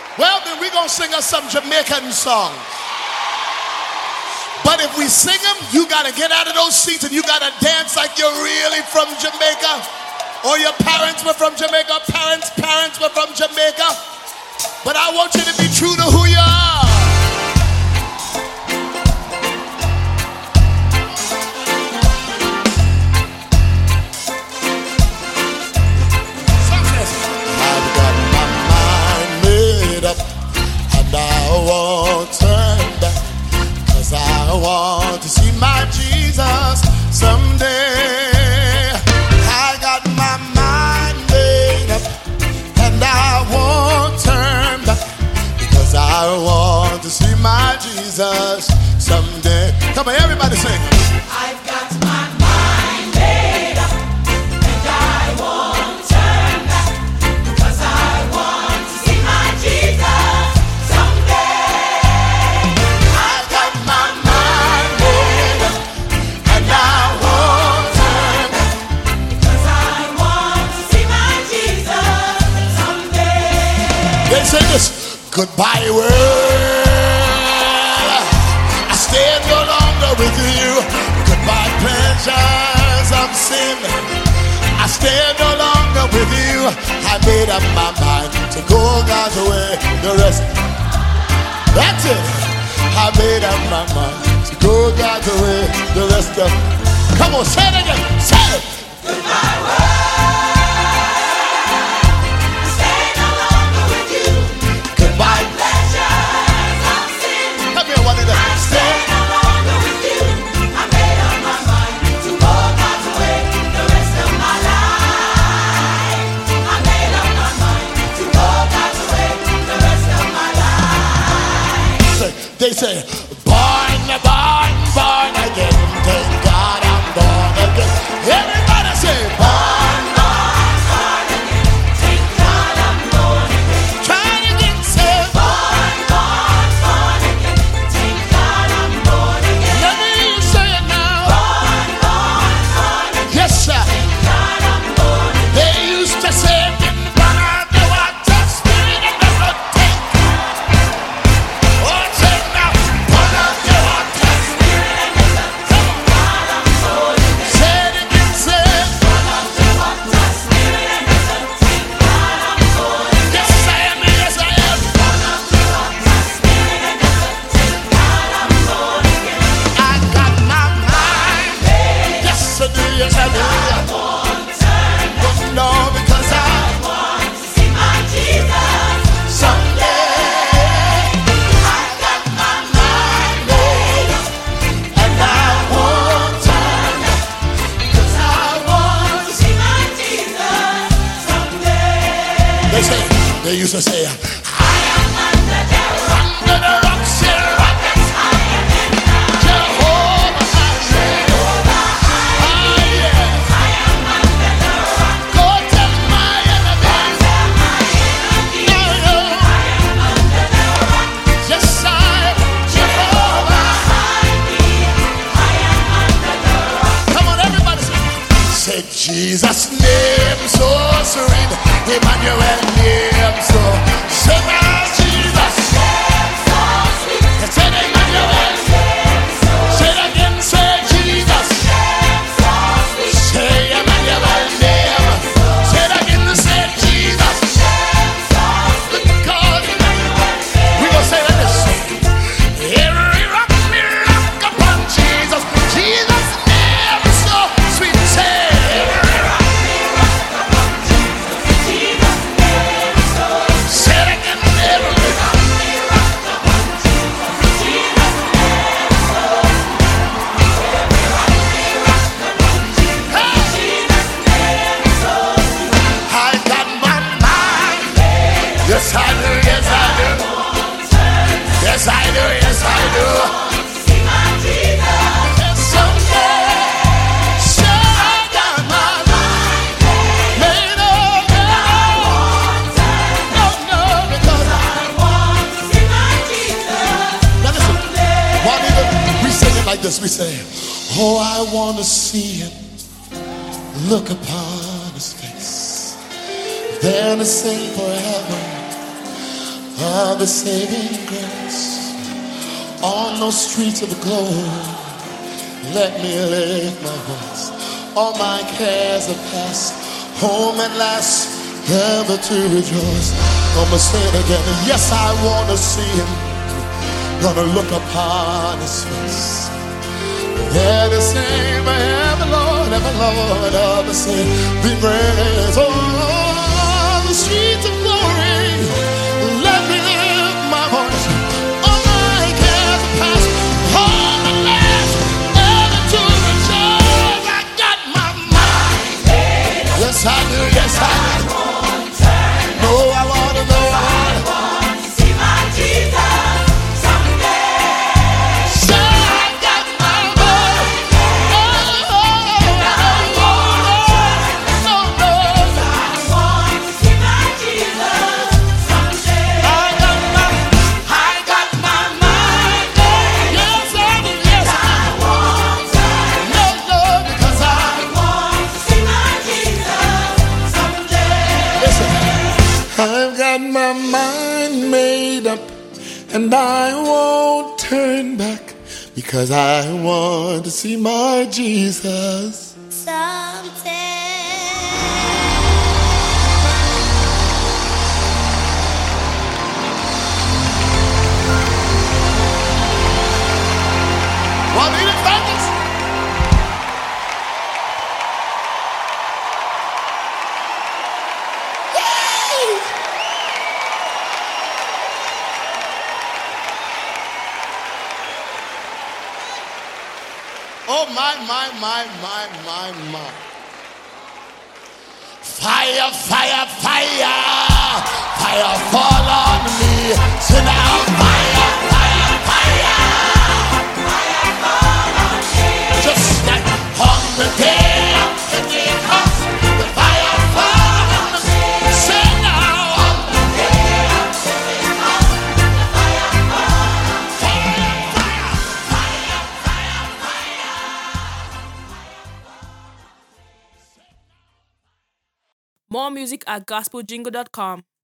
Well, then we're going to sing us some Jamaican songs. But if we sing them, you got to get out of those seats and you got to dance like you're really from Jamaica. Or your parents were from Jamaica, parents were from Jamaica. But I want you to be true to who you are. I've got my mind made up and I won't turn back, 'cause I want to see my Jesus someday. I got my mind made up and I won't turn back, because I want to see my Jesus someday. Come on, everybody sing. I've got my mind made up and I won't turn back, because I want to see my Jesus someday. I've got my mind made up and I won't turn back. Because I want to see my Jesus someday. They say this: goodbye world, I stay no longer with you. Goodbye pleasures of sin, I stay no longer with you. I made up my mind to go God's way. The rest, that's it. I made up my mind to go God's way. The rest of, come on, say it again. Say it. Goodbye world, I stay no longer with you. Goodbye. Pleasures of sin, Come here, one of them. I stay no longer with you. I made up my mind to go God's way the rest of my life. I made up my mind to go God's way the rest of my life. They say, born, born, born again. Thank God I'm born again. Everybody say, born, Born again, thank God I'm born again. trying to get saved. Born again, thank God I'm born again. Let me say it now. Born again, Yes, sir. God I'm born again. They used to say, born of the water, spirit and the blood. Take. Oh, say it now. Born of the water, Spirit and the blood, thank God I'm born again. say it again, say it. Born of the water, Spirit and the blood, thank God I'm born again. Yes, I am, yes, I am. Born of the water, Spirit and the blood, thank God I'm born again. I got my mind. Yes, I do, yes, I do. I won't turn back. No, because I Want to see my Jesus someday. I got my mind made up and I won't turn back. 'cause I want to see my Jesus someday. They used to say, I am under the rock, under the rocks here, that's I am in love. Jehovah, ah, yeah. I am under the rock, Go tell my enemies, tell my enemies. I know, I am under the rock, yes, I, Jehovah. hide me. I am under the rock. Come on, everybody say, Jesus' name so sweet, Emmanuel name so, say my Jesus, So sweet, say Emmanuel, say it again, say Jesus, so sweet, say Emmanuel name, say it again, say Jesus, so sweet. because we gonna say like this, every rock me rock upon Jesus, Jesus name so sweet, say every rock, Jesus name so say it again, every rock. I got my mind. Yes, I do. Yes, I do. Yes, I do. Yes, I do. See my Jesus. And someday, sure, I got my mind made up. No, no, because I want to see my Jesus. now listen. One even we sing it like this. We say, "Oh, I want to see Him, look upon His face, then to sing forever." of the saving grace. On those streets of the globe, let me lift my voice. All my cares are past, home at last, ever to rejoice. I'ma say it again. Yes, I wanna see him. Gonna look upon his face. Yeah, the same, ever Lord, of the saving grace. Oh, the streets of glory, let me lift my voice. All my cares are past, home at last, ever to rejoice. I got my mind made up. Yes, I do, yes, I do. No, I wanna know. I want to see my Jesus someday. Say I got my mind. Oh, I want to see my Jesus someday. I got my mind made. Yes, I do, yes, I do. No, no, because I want to see my Jesus someday. listen. I've got my mind made up, and I won't turn back, because I want to see my Jesus. Someday. Juanita Fergus. Yay! Oh my. Fire, fire, fire. Fire fall on me. Sit down, fire, fire, fire. Fire fall on me. Just like on the day of Pentecost, the fire fall on me. Sit down on the day of Pentecost, the fire fall on me. Fire, fire, fire, fire, fire. More music at gospeljingle.com.